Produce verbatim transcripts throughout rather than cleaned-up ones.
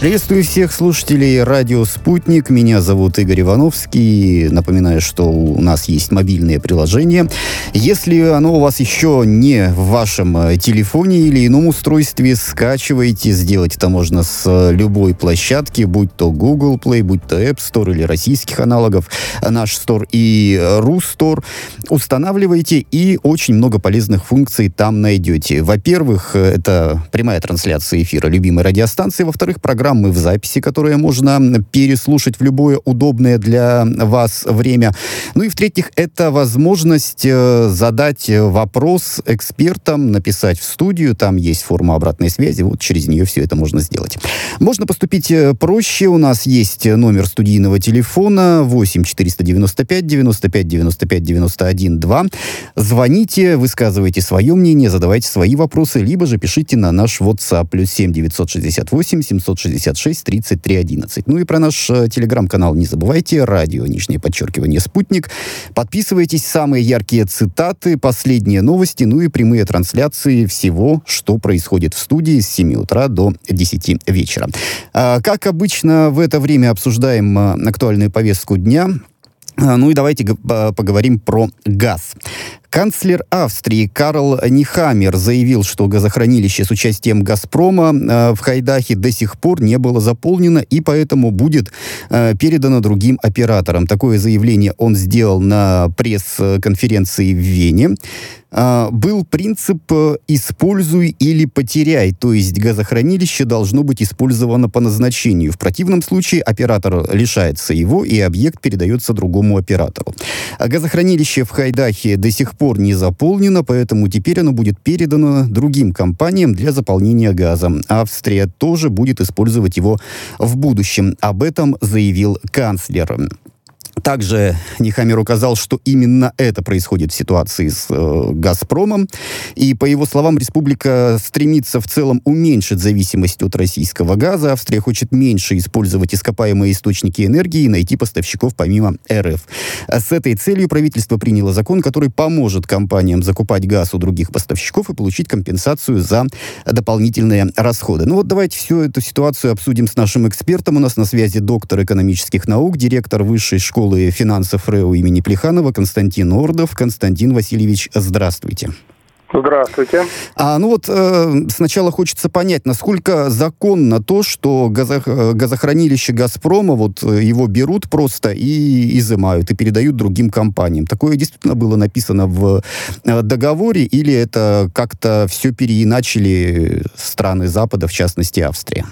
Приветствую всех слушателей радио «Спутник». Меня зовут Игорь Ивановский. Напоминаю, что у нас есть мобильное приложение. Если оно у вас еще не в вашем телефоне или ином устройстве, скачивайте. Сделать это можно с любой площадки, будь то Google Play, будь то App Store или российских аналогов, наш Store и Рустор. Устанавливайте, и очень много полезных функций там найдете. Во-первых, это прямая трансляция эфира любимой радиостанции. Во-вторых, программы в записи, которые можно переслушать в любое удобное для вас время. Ну и в-третьих, это возможность э, задать вопрос экспертам, написать в студию. Там есть форма обратной связи. Вот через нее все это можно сделать. Можно поступить проще. У нас есть номер студийного телефона восемь четыреста девяносто пять девяносто пять девяносто пять девяносто один два. Звоните, высказывайте свое мнение, задавайте свои вопросы, либо же пишите на наш WhatsApp плюс семь девятьсот шестьдесят восемь семьсот шестьдесят шесть тридцать три одиннадцать. Ну и про наш э, телеграм-канал не забывайте. Радио, нижнее подчеркивание, «Спутник». Подписывайтесь. Самые яркие цитаты, последние новости, ну и прямые трансляции всего, что происходит в студии с семи утра до десяти вечера. А, как обычно, в это время обсуждаем а, актуальную повестку дня. А, ну и давайте г- поговорим про газ. Канцлер Австрии Карл Нехаммер заявил, что газохранилище с участием «Газпрома» э, в Хайдахе до сих пор не было заполнено и поэтому будет э, передано другим операторам. Такое заявление он сделал на пресс-конференции в Вене. Э, был принцип «используй или потеряй», то есть газохранилище должно быть использовано по назначению. В противном случае оператор лишается его, и объект передается другому оператору. А газохранилище в Хайдахе до сих пор не заполнено, поэтому теперь оно будет передано другим компаниям для заполнения газа. Австрия тоже будет использовать его в будущем. Об этом заявил канцлер. Также Нехаммер указал, что именно это происходит в ситуации с э, «Газпромом». И, по его словам, республика стремится в целом уменьшить зависимость от российского газа. Австрия хочет меньше использовать ископаемые источники энергии и найти поставщиков помимо эр эф. С этой целью правительство приняло закон, который поможет компаниям закупать газ у других поставщиков и получить компенсацию за дополнительные расходы. Ну вот давайте всю эту ситуацию обсудим с нашим экспертом. У нас на связи доктор экономических наук, директор Высшей школы финансов РЭУ имени Плеханова Константин Ордов. Константин Васильевич, здравствуйте. Здравствуйте. А, ну вот э, сначала хочется понять, насколько законно то, что газо, газохранилище «Газпрома», вот его берут просто и изымают, и передают другим компаниям. Такое действительно было написано в договоре, или это как-то все переиначили страны Запада, в частности Австрия?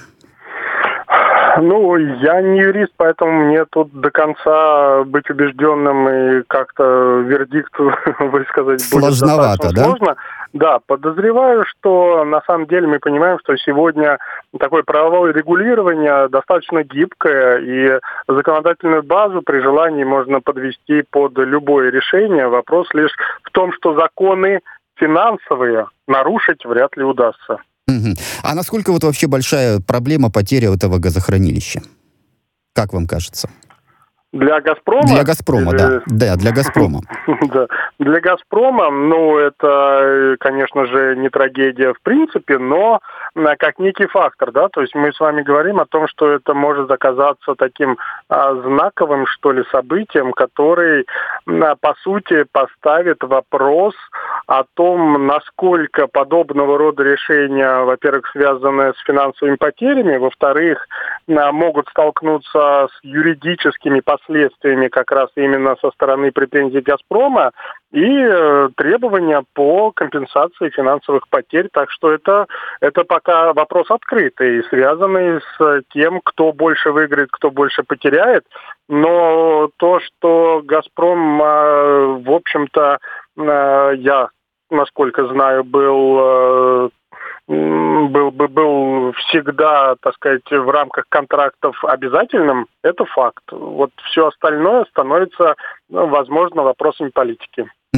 Ну, я не юрист, поэтому мне тут до конца быть убежденным и как-то вердикт высказать сложновато, будет достаточно да? сложно. Да, подозреваю, что на самом деле мы понимаем, что сегодня такое правовое регулирование достаточно гибкое, и законодательную базу при желании можно подвести под любое решение. Вопрос лишь в том, что законы финансовые нарушить вряд ли удастся. Угу. А насколько вот вообще большая проблема потеря этого газохранилища? Как вам кажется? Для «Газпрома»? Для «Газпрома», Или... да. Да, для «Газпрома». Да. Для «Газпрома», ну, это, конечно же, не трагедия в принципе, но как некий фактор, да, то есть мы с вами говорим о том, что это может оказаться таким а, знаковым, что ли, событием, который, а, по сути, поставит вопрос о том, насколько подобного рода решения, во-первых, связаны с финансовыми потерями, во-вторых, а, могут столкнуться с юридическими последствиями как раз именно со стороны претензий «Газпрома» и э, требования по компенсации финансовых потерь. Так что это, это пока вопрос открытый, связанный с тем, кто больше выиграет, кто больше потеряет. Но то, что «Газпром», э, в общем-то, э, я, насколько знаю, был... Э, был бы был всегда, так сказать, в рамках контрактов обязательным, это факт. Вот все остальное становится, ну, возможно, вопросами политики. Угу.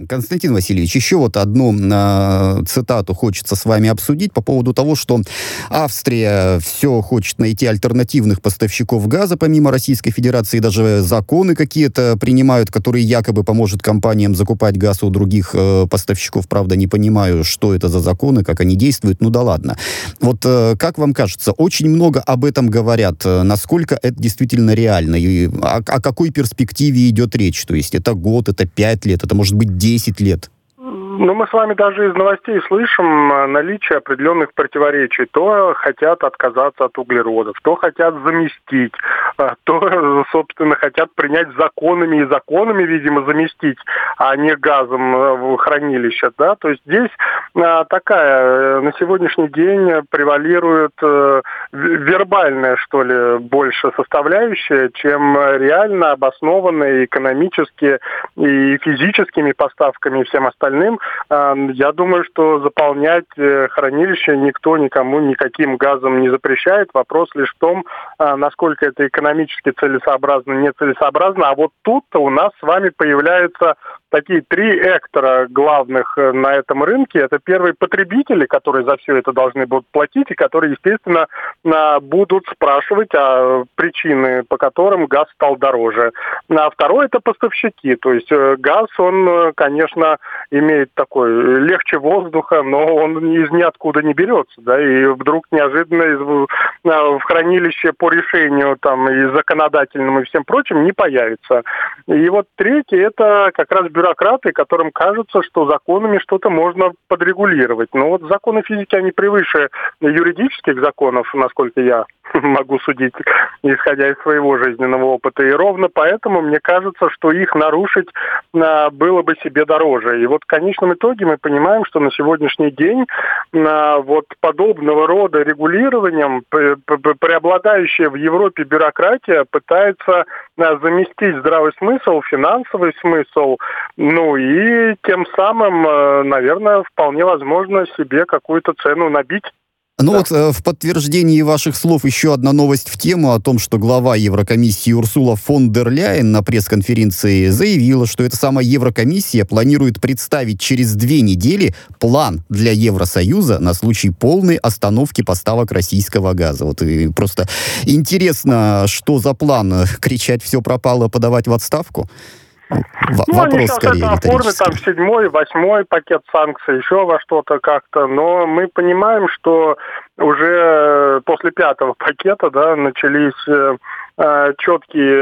Константин Васильевич, еще вот одну э, цитату хочется с вами обсудить по поводу того, что Австрия все хочет найти альтернативных поставщиков газа помимо Российской Федерации, даже законы какие-то принимают, которые якобы поможет компаниям закупать газ у других э, поставщиков. Правда, не понимаю, что это за законы, как они действуют. Ну да ладно. Вот э, как вам кажется, очень много об этом говорят. Насколько это действительно реально? И о, о какой перспективе идет речь? То есть это год, это пять лет, это может быть десять лет? Ну, мы с вами даже из новостей слышим наличие определенных противоречий. То хотят отказаться от углеродов, то хотят заместить, то, собственно, хотят принять законами и законами, видимо, заместить, а не газом в хранилище. Да? То есть здесь такая на сегодняшний день превалирует вербальная, что ли, больше составляющая, чем реально обоснованная экономически и физическими поставками и всем остальным. Я думаю, что заполнять хранилище никто никому никаким газом не запрещает. Вопрос лишь в том, насколько это экономически целесообразно, нецелесообразно. А вот тут-то у нас с вами появляются такие три эктора главных на этом рынке. Это первые потребители, которые за все это должны будут платить, и которые, естественно, будут спрашивать о причины, по которым газ стал дороже. А второе – это поставщики. То есть газ, он, конечно, имеет такой легче воздуха, но он из ниоткуда не берется. Да, и вдруг неожиданно из, в хранилище по решению там, и законодательному, и всем прочим не появится. И вот третье – это как раз бюрократы, которым кажется, что законами что-то можно подрегулировать. Но вот законы физики, они превыше юридических законов, насколько я могу судить, исходя из своего жизненного опыта. И ровно поэтому мне кажется, что их нарушить а, было бы себе дороже. И вот в конечном итоге мы понимаем, что на сегодняшний день а, вот подобного рода регулированием преобладающая в Европе бюрократия пытается а, заместить здравый смысл, финансовый смысл, ну и тем самым, а, наверное, вполне возможно себе какую-то цену набить. Ну да. Вот э, в подтверждении ваших слов еще одна новость в тему о том, что глава Еврокомиссии Урсула фон дер Ляйен на пресс-конференции заявила, что эта самая Еврокомиссия планирует представить через две недели план для Евросоюза на случай полной остановки поставок российского газа. Вот и просто интересно, что за план? Кричать «все пропало», подавать в отставку? В- ну, вопрос они сейчас скорее это оформят, там, седьмой, восьмой пакет санкций, еще во что-то как-то, но мы понимаем, что уже после пятого пакета, да, начались э, четкие,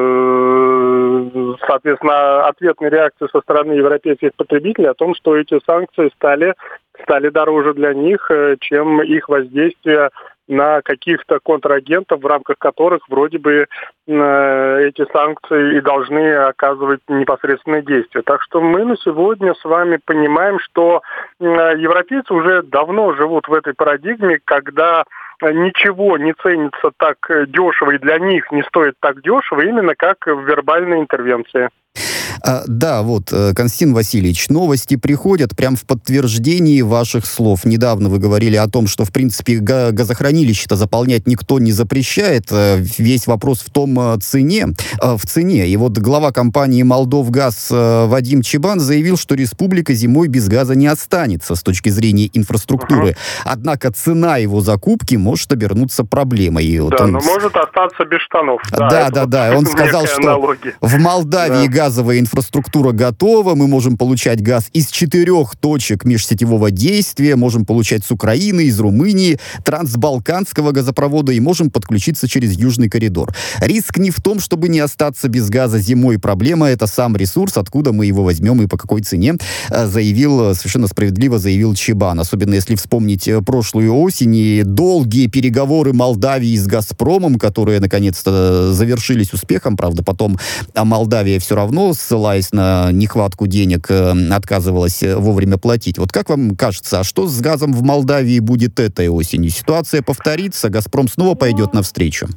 э, соответственно, ответные реакции со стороны европейских потребителей о том, что эти санкции стали, стали дороже для них, э, чем их воздействие на каких-то контрагентов, в рамках которых вроде бы э, эти санкции и должны оказывать непосредственное действие. Так что мы на сегодня с вами понимаем, что э, европейцы уже давно живут в этой парадигме, когда ничего не ценится так дешево и для них не стоит так дешево, именно как в вербальной интервенции. А, да, вот, Константин Васильевич, новости приходят прям в подтверждении ваших слов. Недавно вы говорили о том, что, в принципе, газохранилище-то заполнять никто не запрещает. Весь вопрос в том цене, в цене. И вот глава компании «Молдовгаз» Вадим Чебан заявил, что республика зимой без газа не останется с точки зрения инфраструктуры. Uh-huh. Однако цена его закупки может обернуться проблемой. И вот да, он... но может остаться без штанов. Да, да, да. да. Вот он сказал, что аналогия. В Молдавии да. газовая инфраструктура готова, мы можем получать газ из четырех точек межсетевого действия, можем получать с Украины, из Румынии, трансбалканского газопровода и можем подключиться через Южный коридор. Риск не в том, чтобы не остаться без газа зимой. Проблема — это сам ресурс, откуда мы его возьмем и по какой цене, заявил, совершенно справедливо заявил Чебан. Особенно если вспомнить прошлую осень и долгие переговоры Молдавии с «Газпромом», которые наконец-то завершились успехом. Правда, потом Молдавия все равно, ссылаясь на нехватку денег, отказывалась вовремя платить. Вот как вам кажется, а что с газом в Молдавии будет этой осенью? Ситуация повторится? «Газпром» снова пойдет навстречу?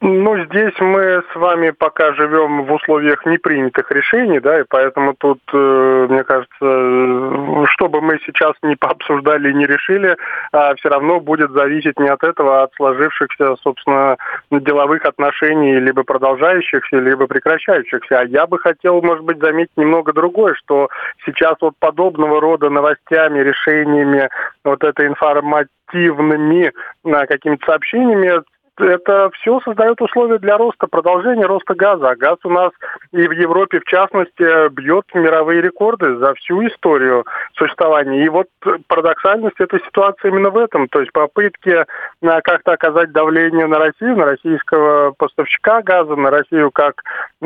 Ну, здесь мы с вами пока живем в условиях непринятых решений, да, и поэтому тут, э, мне кажется, э, что бы мы сейчас не пообсуждали и не решили, а все равно будет зависеть не от этого, а от сложившихся, собственно, деловых отношений, либо продолжающихся, либо прекращающихся. А я бы хотел, может быть, заметить немного другое, что сейчас вот подобного рода новостями, решениями, вот этой информативными а, какими-то сообщениями, это все создает условия для роста, продолжения роста газа. А газ у нас и в Европе, в частности, бьет мировые рекорды за всю историю существования. И вот парадоксальность этой ситуации именно в этом. То есть попытки как-то оказать давление на Россию, на российского поставщика газа, на Россию как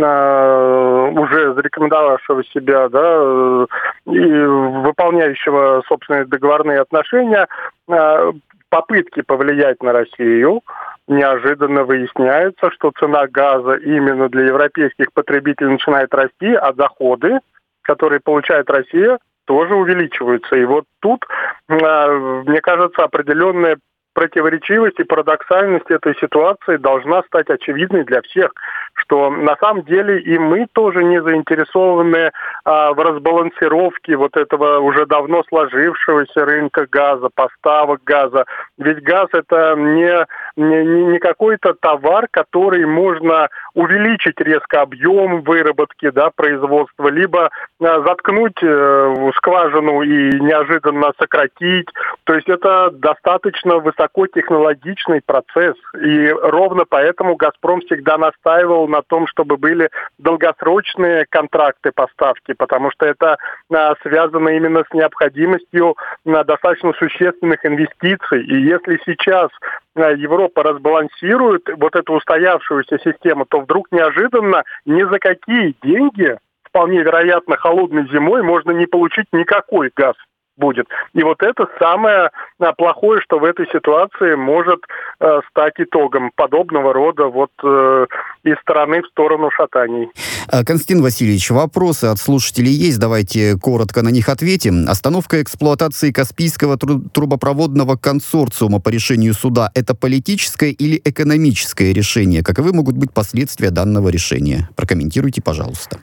э, уже зарекомендовавшего себя, да, и выполняющего собственные договорные отношения, э, попытки повлиять на Россию. Неожиданно выясняется, что цена газа именно для европейских потребителей начинает расти, а доходы, которые получает Россия, тоже увеличиваются. И вот тут, мне кажется, определенная противоречивость и парадоксальность этой ситуации должна стать очевидной для всех, что на самом деле и мы тоже не заинтересованы а, в разбалансировке вот этого уже давно сложившегося рынка газа, поставок газа. Ведь газ это не, не, не какой-то товар, который можно увеличить резко объем выработки, да, производства, либо а, заткнуть э, скважину и неожиданно сократить. То есть это достаточно высокотехнологичный процесс. И ровно поэтому «Газпром» всегда настаивал на том, чтобы были долгосрочные контракты поставки, потому что это а, связано именно с необходимостью а, достаточно существенных инвестиций. И если сейчас а, Европа разбалансирует вот эту устоявшуюся систему, то вдруг неожиданно ни за какие деньги, вполне вероятно, холодной зимой можно не получить никакой газ будет. И вот это самое а, плохое, что в этой ситуации может э, стать итогом подобного рода вот э, из стороны в сторону шатаний. Константин Васильевич, вопросы от слушателей есть, давайте коротко на них ответим. Остановка эксплуатации Каспийского тру- трубопроводного консорциума по решению суда – это политическое или экономическое решение? Каковы могут быть последствия данного решения? Прокомментируйте, пожалуйста.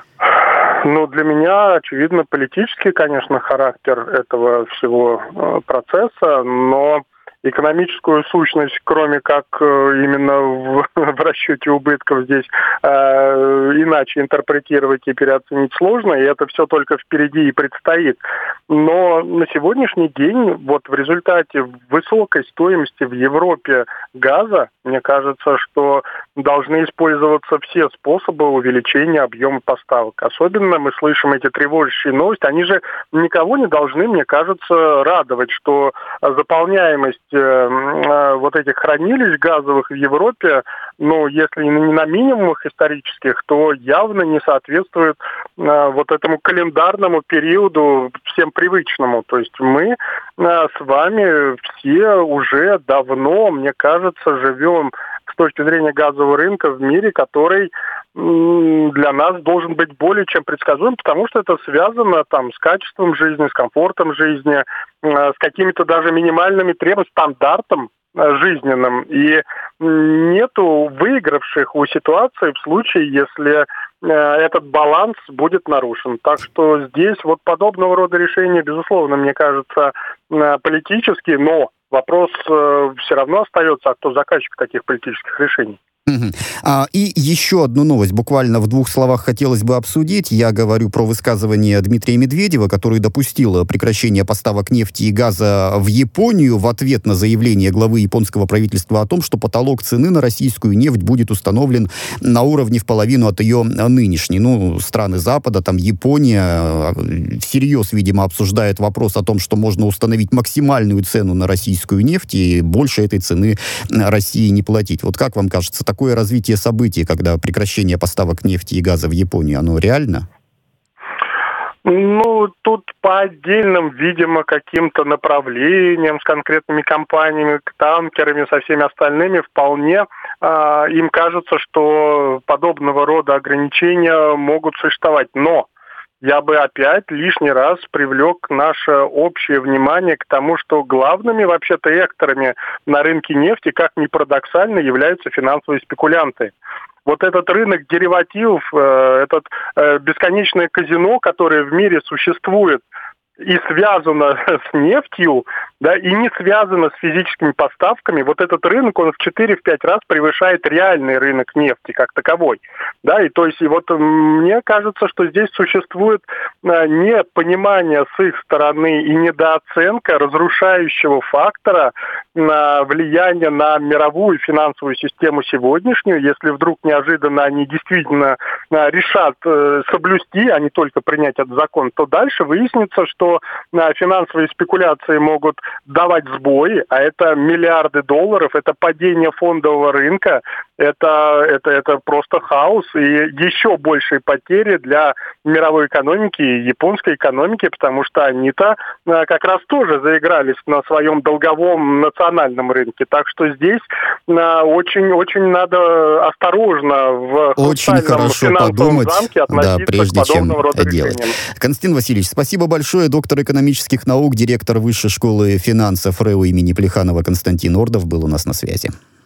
Ну, для меня, очевидно, политический, конечно, характер этого всего э, процесса, но экономическую сущность, кроме как э, именно в, в расчете убытков здесь э, иначе интерпретировать и переоценить сложно, и это все только впереди и предстоит. Но на сегодняшний день вот в результате высокой стоимости в Европе газа, мне кажется, что должны использоваться все способы увеличения объема поставок. Особенно мы слышим эти тревожащие новости, они же никого не должны, мне кажется, радовать, что заполняемость вот этих хранилищ газовых в Европе, ну, если не на минимумах исторических, то явно не соответствует вот этому календарному периоду всем привычному. То есть мы с вами все уже давно, мне кажется, живем с точки зрения газового рынка в мире, который для нас должен быть более чем предсказуем, потому что это связано там с качеством жизни, с комфортом жизни, с какими-то даже минимальными требованиями, стандартом жизненным. И нету выигравших у ситуации в случае, если этот баланс будет нарушен. Так что здесь вот подобного рода решения, безусловно, мне кажется, политические, но вопрос все равно остается, а кто заказчик таких политических решений. Угу. А, и еще одну новость буквально в двух словах хотелось бы обсудить. Я говорю про высказывание Дмитрия Медведева, который допустил прекращение поставок нефти и газа в Японию в ответ на заявление главы японского правительства о том, что потолок цены на российскую нефть будет установлен на уровне в половину от ее нынешней. Ну, страны Запада, там Япония всерьез, видимо, обсуждает вопрос о том, что можно установить максимальную цену на российскую нефть и больше этой цены России не платить. Вот как вам кажется, такое развитие событий, когда прекращение поставок нефти и газа в Японию, оно реально? Ну, тут по отдельным, видимо, каким-то направлениям, с конкретными компаниями, танкерами, со всеми остальными, вполне э, им кажется, что подобного рода ограничения могут существовать. Но я бы опять лишний раз привлек наше общее внимание к тому, что главными вообще-то экторами на рынке нефти, как ни парадоксально, являются финансовые спекулянты. Вот этот рынок деривативов, этот бесконечное казино, которое в мире существует, и связано с нефтью, да, и не связано с физическими поставками, вот этот рынок, он в четыре-пять раз превышает реальный рынок нефти как таковой. Да, и то есть, и вот мне кажется, что здесь существует непонимание с их стороны и недооценка разрушающего фактора на влияние на мировую финансовую систему сегодняшнюю, если вдруг неожиданно они действительно решат соблюсти, а не только принять этот закон, то дальше выяснится, что финансовые спекуляции могут давать сбои, а это миллиарды долларов, это падение фондового рынка, это, это, это просто хаос и еще большие потери для мировой экономики и японской экономики, потому что они-то как раз тоже заигрались на своем долговом национальном рынке. Так что здесь очень-очень надо осторожно в очень хорошо финансовом подумать, замке относиться да, прежде к подобного чем рода делать. решениям. Константин Васильевич, спасибо большое. Доктор экономических наук, директор Высшей школы финансов РЭУ имени Плеханова Константин Ордов был у нас на связи.